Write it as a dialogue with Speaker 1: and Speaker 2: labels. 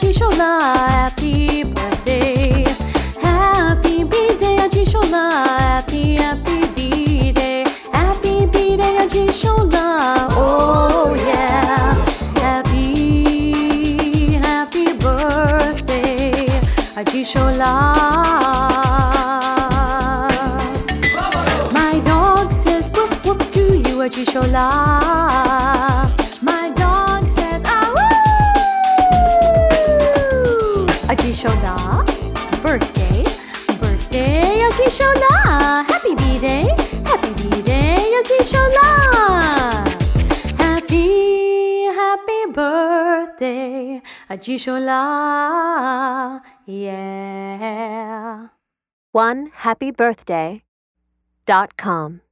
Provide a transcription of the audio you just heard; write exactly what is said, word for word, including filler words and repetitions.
Speaker 1: Ajishola, happy birthday. Happy B-Day, Ajishola, happy, happy B-Day. Happy B-Day, Ajishola, oh yeah. Happy, happy birthday, Ajishola. My dog says whoop whoop to you, Ajishola. My dog says ah woo. Ajishola, birthday, birthday, Ajishola. Happy B-Day, happy B-Day, Ajishola. Happy, happy birthday, Ajishola. Yeah.
Speaker 2: one happy birthday dot com